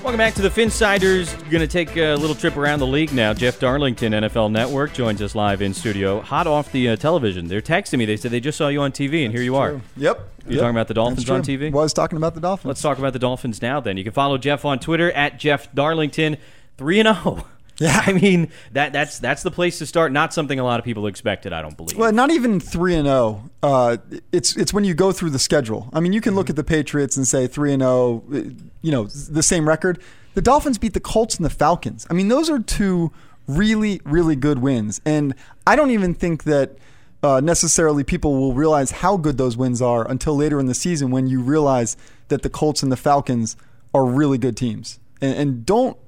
Welcome back to the Finsiders. Going to take a little trip around the league now. Jeff Darlington, NFL Network, joins us live in studio, hot off the television. They're texting me. They said they just saw you on TV, and here you are. Yep. You're talking about the Dolphins on TV? Was talking about the Dolphins. Let's talk about the Dolphins now, then. You can follow Jeff on Twitter at Jeff Darlington, 3-0. Yeah, I mean that's the place to start. Not something a lot of people expected, I don't believe. Well, not even 3-0. It's when you go through the schedule. I mean, you can look at the Patriots and say 3-0. You know, the same record. The Dolphins beat the Colts and the Falcons. I mean, those are two really, really good wins, and I don't even think that necessarily people will realize how good those wins are until later in the season when you realize that the Colts and the Falcons are really good teams. And don't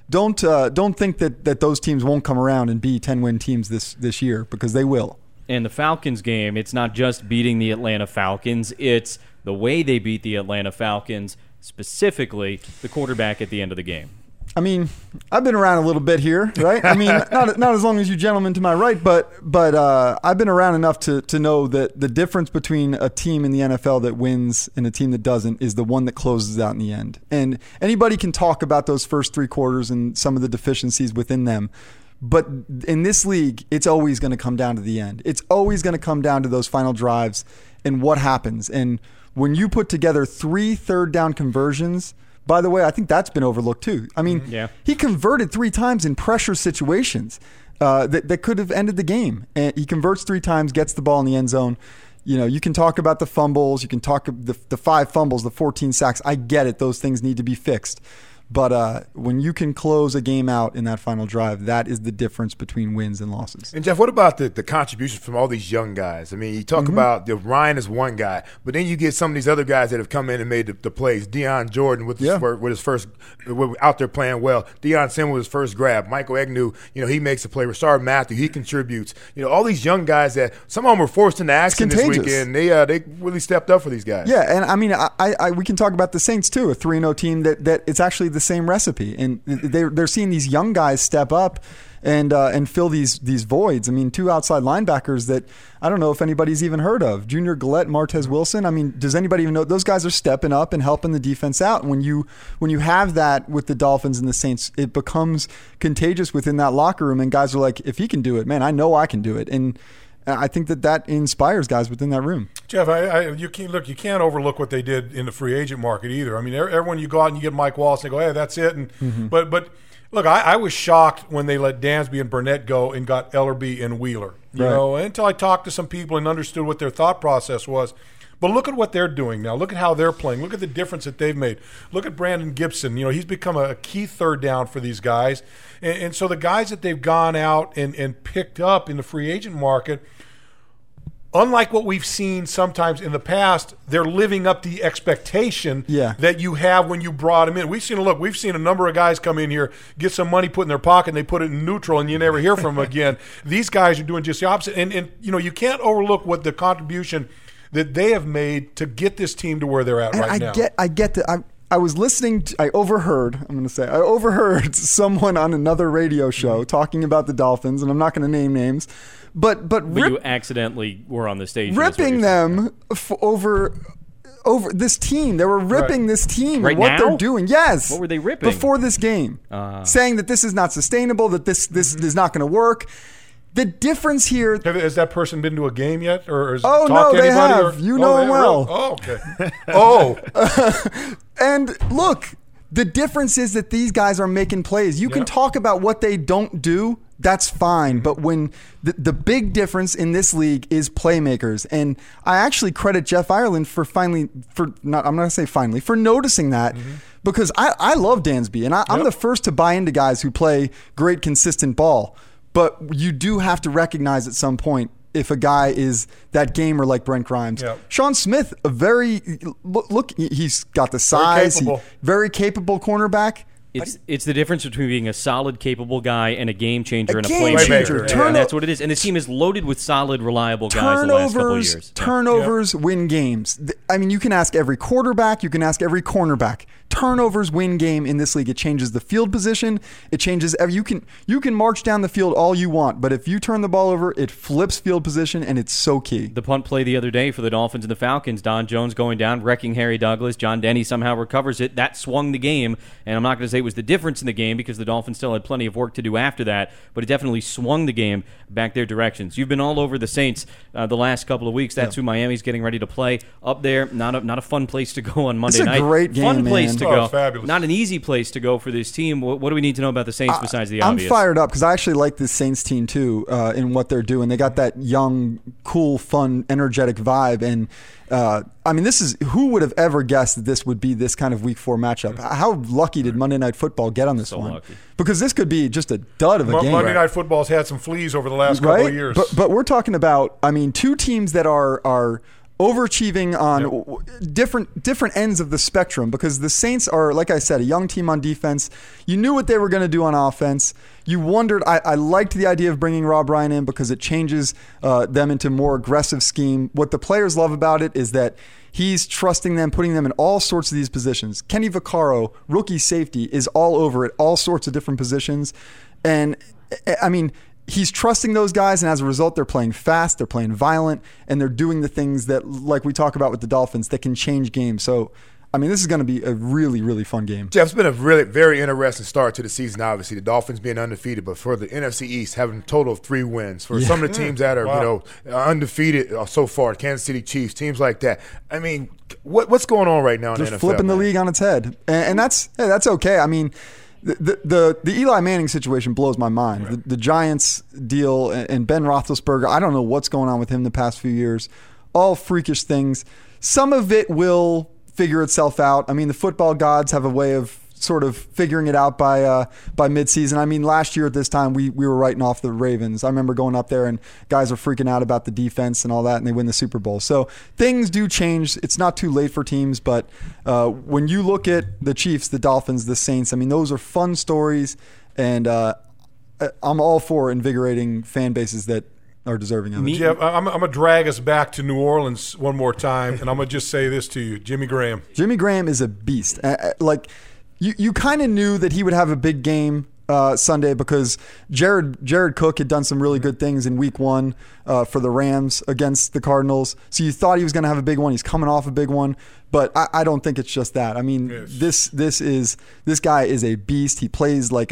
think that those teams won't come around and be 10-win teams this year, because they will. And the Falcons game, it's not just beating the Atlanta Falcons, it's the way they beat the Atlanta Falcons, specifically the quarterback at the end of the game. I mean, I've been around a little bit here, right? I mean, not as long as you gentlemen to my right, but I've been around enough to know that the difference between a team in the NFL that wins and a team that doesn't is the one that closes out in the end. And anybody can talk about those first three quarters and some of the deficiencies within them. But in this league, it's always going to come down to the end. It's always going to come down to those final drives and what happens. And when you put together 3 third-down conversions, by the way, I think that's been overlooked too. I mean, He converted 3 times in pressure situations that could have ended the game. And he converts 3 times, gets the ball in the end zone. You know, you can talk about the fumbles. You can talk the 5 fumbles, the 14 sacks. I get it. Those things need to be fixed. But when you can close a game out in that final drive, that is the difference between wins and losses. And, Jeff, what about the contribution from all these young guys? I mean, you talk about Ryan is one guy, but then you get some of these other guys that have come in and made the plays. Deion Jordan with his first out there playing well. Deion Simmons with his first grab. Michael Agnew, he makes a play. Rashard Matthew, he contributes. All these young guys that some of them were forced into action this weekend. They really stepped up for these guys. Yeah, and I mean, we can talk about the Saints too, a 3-0 team that it's actually the same recipe, and they're seeing these young guys step up and fill these voids. I mean, 2 outside linebackers that I don't know if anybody's even heard of, Junior Gillette, Martez Wilson. I mean, does anybody even know? Those guys are stepping up and helping the defense out. And when you have that with the Dolphins and the Saints, it becomes contagious within that locker room, and guys are like, if he can do it, man, I know I can do it. And I think that inspires guys within that room. Jeff, you can't overlook what they did in the free agent market either. I mean, everyone, you go out and you get Mike Wallace, and they go, hey, that's it. And but look, I was shocked when they let Dansby and Burnett go and got Ellerbe and Wheeler. You know, until I talked to some people and understood what their thought process was. But look at what they're doing now. Look at how they're playing. Look at the difference that they've made. Look at Brandon Gibson. He's become a key third down for these guys. And so the guys that they've gone out and picked up in the free agent market, unlike what we've seen sometimes in the past, they're living up to the expectation that you have when you brought them in. We've seen a number of guys come in here, get some money put in their pocket, and they put it in neutral, and you never hear from them again. These guys are doing just the opposite. And you can't overlook what the contribution that they have made to get this team to where they're at right now. I get that. I was listening I overheard someone on another radio show talking about the Dolphins, and I'm not going to name names, but you accidentally were on the stage ripping them over this team. They were ripping this team right and what now? they're doing. Yes. What were they ripping? Before this game. Saying that this is not sustainable, that this is not going to work. The difference here... Has that person been to a game yet? Or no, to they anybody, have. You know them well. Really? Oh, okay. And look, the difference is that these guys are making plays. You can talk about what they don't do. That's fine. But when the big difference in this league is playmakers. And I actually credit Jeff Ireland for noticing that. Because I love Dansby. And I'm the first to buy into guys who play great, consistent ball. But you do have to recognize at some point if a guy is that gamer like Brent Grimes. Sean Smith, he's got the size, very capable cornerback. It's the difference between being a solid, capable guy and a game changer and a playmaker. And that's what it is. And this team is loaded with solid, reliable guys the last couple of years. Turnovers win games. I mean, you can ask every quarterback. You can ask every cornerback. turnovers win game in this league. It changes the field position. It changes you can march down the field all you want, but if you turn the ball over, it flips field position, and it's so key. The punt play the other day for the Dolphins and the Falcons, Don Jones going down, wrecking Harry Douglas. John Denny somehow recovers it. That swung the game, and I'm not going to say it was the difference in the game because the Dolphins still had plenty of work to do after that, but it definitely swung the game back their directions. You've been all over the Saints the last couple of weeks. That's who Miami's getting ready to play up there. Not a fun place to go on Monday night. It's a great game, fun place to go. Fabulous. Not an easy place to go for this team. What do we need to know about the Saints besides the obvious? I'm fired up because I actually like this Saints team too in what they're doing. They got that young, cool, fun, energetic vibe, and this is who would have ever guessed that this would be this kind of Week 4 matchup. How lucky did Monday Night Football get on this one? Lucky. Because this could be just a dud of a game. Monday Night Football's had some fleas over the last couple of years. But we're talking about, two teams that are overachieving on different ends of the spectrum, because the Saints are, like I said, a young team on defense. You knew what they were going to do on offense. You wondered. I liked the idea of bringing Rob Ryan in because it changes them into more aggressive scheme. What the players love about it is that he's trusting them, putting them in all sorts of these positions. Kenny Vaccaro, rookie safety, is all over it, all sorts of different positions. And, he's trusting those guys, and as a result, they're playing fast, they're playing violent, and they're doing the things that, like we talk about with the Dolphins, that can change games. So, this is going to be a really, really fun game. Jeff, it's been a really very interesting start to the season, obviously. The Dolphins being undefeated, but for the NFC East, having a total of 3 wins. For some of the teams that are, undefeated so far, Kansas City Chiefs, teams like that. What's going on right now in the NFL? They're flipping the league on its head. And that's okay. The Eli Manning situation blows my mind. Right. The Giants deal and Ben Roethlisberger, I don't know what's going on with him the past few years. All freakish things. Some of it will figure itself out. The football gods have a way of sort of figuring it out by midseason. Last year at this time, we were writing off the Ravens. I remember going up there and guys were freaking out about the defense and all that, and they win the Super Bowl. So things do change. It's not too late for teams, but when you look at the Chiefs, the Dolphins, the Saints, those are fun stories, and I'm all for invigorating fan bases that are deserving of it. Jeff, I'm going to drag us back to New Orleans one more time, and I'm going to just say this to you. Jimmy Graham. Jimmy Graham is a beast. You kind of knew that he would have a big game Sunday because Jared Cook had done some really good things in Week 1 for the Rams against the Cardinals. So you thought he was going to have a big one. He's coming off a big one, but I don't think it's just that. Yes. This guy is a beast. He plays like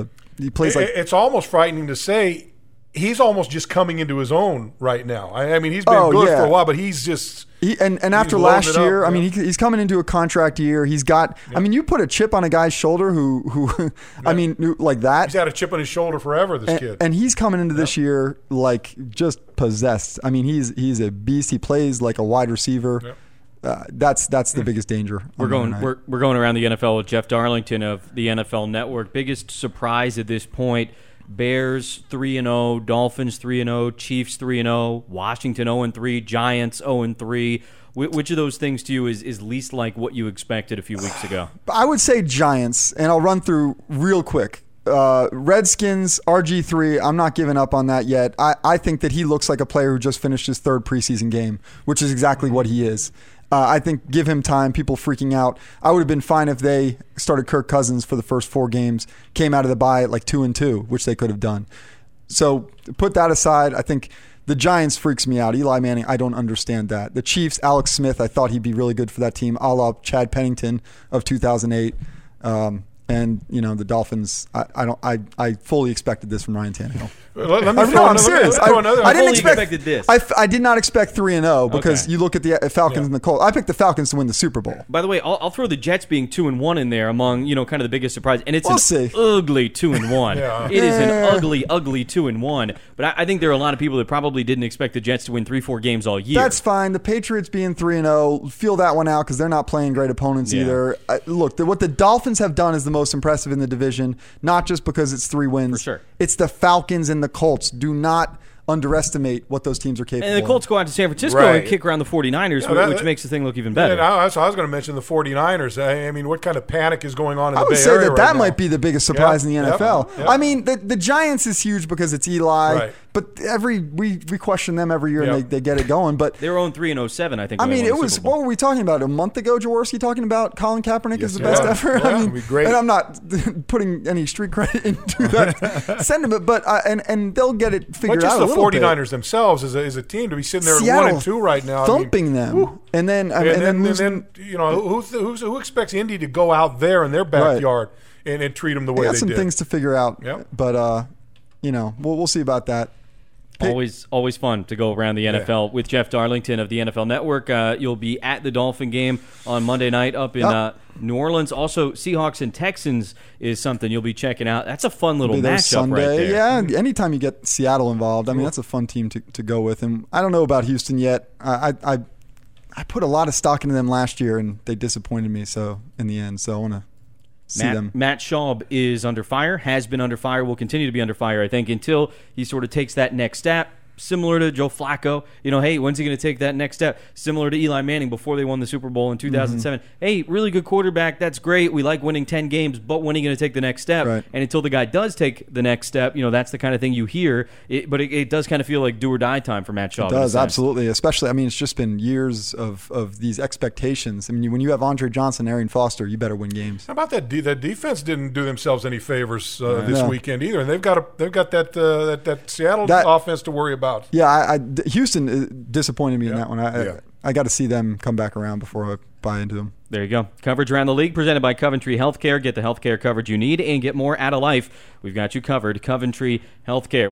It's almost frightening to say. He's almost just coming into his own right now. He's been good for a while, but he's just and after last year, he's coming into a contract year. He's got. You put a chip on a guy's shoulder who like that. He's had a chip on his shoulder forever. This kid, and he's coming into this year like just possessed. He's a beast. He plays like a wide receiver. Yep. That's the biggest danger. We're going around the NFL with Jeff Darlington of the NFL Network. Biggest surprise at this point. Bears 3-0, Dolphins 3-0, Chiefs 3-0, Washington 0-3, Giants 0-3. Which of those things to you is least like what you expected a few weeks ago? I would say Giants, and I'll run through real quick. Redskins, RG3, I'm not giving up on that yet. I think that he looks like a player who just finished his 3rd preseason game, which is exactly what he is. I think give him time, people freaking out. I would have been fine if they started Kirk Cousins for the first 4 games, came out of the bye at like 2-2, which they could have done. So put that aside. I think the Giants freaks me out. Eli Manning, I don't understand that. The Chiefs, Alex Smith, I thought he'd be really good for that team, a la Chad Pennington of 2008. And the Dolphins, I fully expected this from Ryan Tannehill. I'm serious. I didn't expect this. I did not expect 3-0 because you look at the Falcons and the Colts. I picked the Falcons to win the Super Bowl. By the way, I'll throw the Jets being 2-1 in there among kind of the biggest surprise, and it's an ugly 2-1. It is an ugly 2-1. But I think there are a lot of people that probably didn't expect the Jets to win 3-4 games all year. That's fine. The Patriots being 3-0, feel that one out because they're not playing great opponents either. Look, what the Dolphins have done is the most impressive in the division, not just because it's 3 wins. For sure. It's the Falcons and the Colts. Do not underestimate what those teams are capable of. And the Colts go out to San Francisco and kick around the 49ers, which makes the thing look even better. I was going to mention the 49ers. What kind of panic is going on in the Bay Area? I would say that right now? might be the biggest surprise in the NFL. Yep. The Giants is huge because it's Eli. Right. But we question them every year, and they get it going. But they were 0-3 in 07, I think. I mean, it was, what were we talking about? A month ago, Jaworski talking about Colin Kaepernick is the best ever? Yeah, I mean, it'd be great. And I'm not putting any street credit into that sentiment, but and they'll get it figured out a little bit. Just the 49ers themselves as a team to be sitting there Seattle at 1-2 right now. thumping them. Woo. And then losing. You know, who expects Indy to go out there in their backyard and treat them the way they did? Some things to figure out. Yep. But, we'll see about that. Always fun to go around the NFL with Jeff Darlington of the NFL Network. You'll be at the Dolphin game on Monday night up in New Orleans. Also, Seahawks and Texans is something you'll be checking out. That's a fun little matchup Sunday. right there. Yeah, anytime you get Seattle involved, I mean, that's a fun team to go with. And I don't know about Houston yet. I put a lot of stock into them last year, and they disappointed me in the end. So I want to see them. Matt Schaub is under fire, has been under fire, will continue to be under fire, I think, until he sort of takes that next step. Similar to Joe Flacco, hey, when's he going to take that next step? Similar to Eli Manning before they won the Super Bowl in 2007. Hey, really good quarterback, that's great. We like winning 10 games, but when are you going to take the next step? Right. And until the guy does take the next step, that's the kind of thing you hear. But it does kind of feel like do or die time for Matt Schaub. It does, absolutely. Especially, I mean, it's just been years of these expectations. I mean, when you have Andre Johnson, Arian Foster, you better win games. How about that? That defense didn't do themselves any favors this weekend either, and they've got that Seattle offense to worry about. Yeah, Houston disappointed me in that one. I got to see them come back around before I buy into them. There you go. Coverage around the league presented by Coventry Healthcare. Get the healthcare coverage you need and get more out of life. We've got you covered. Coventry Healthcare.